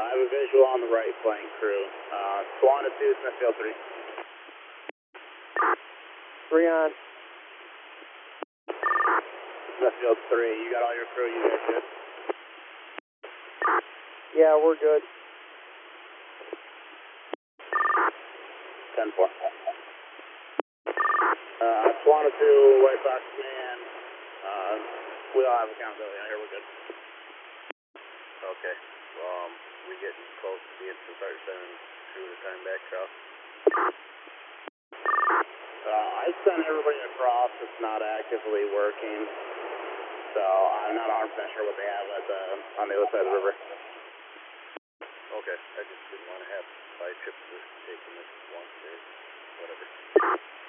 I have a visual on the right flank crew. Swan to 2, Smithfield 3. 3 on. Smithfield 3, you got all your crew, you guys good? Yeah, we're good. 10-4. Swan to 2, White Sox command. We all have accountability out here, we're good. Okay. We getting close to being to start sending through the time back truck. I sent everybody across, it's not actively working. So I'm not 100% sure what they have at on the other side of the river. Okay, I just didn't want to have 5 trips to taking this once or whatever.